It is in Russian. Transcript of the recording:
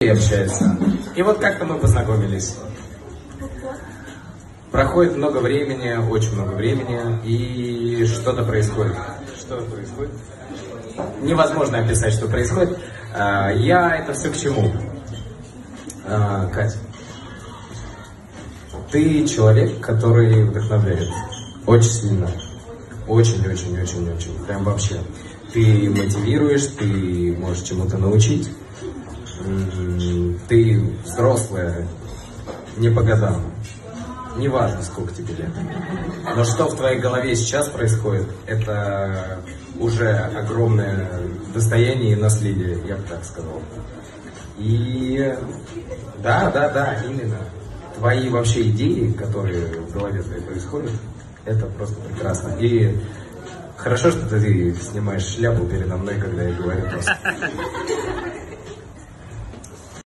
общается. И вот как-то мы познакомились. Проходит много времени, очень много времени, и что-то происходит. Что происходит? Невозможно описать, что происходит. Я это все к чему? Катя, ты человек, который вдохновляет. Очень сильно. Очень. Прям вообще. Ты мотивируешь, ты можешь чему-то научить. Ты взрослая, не по годам. Неважно, сколько тебе лет. Но что в твоей голове сейчас происходит, это уже огромное достояние и наследие, я бы так сказал. И да, именно. Твои вообще идеи, которые в голове твоей происходят, это просто прекрасно. И хорошо, что ты снимаешь шляпу передо мной, когда я говорю просто.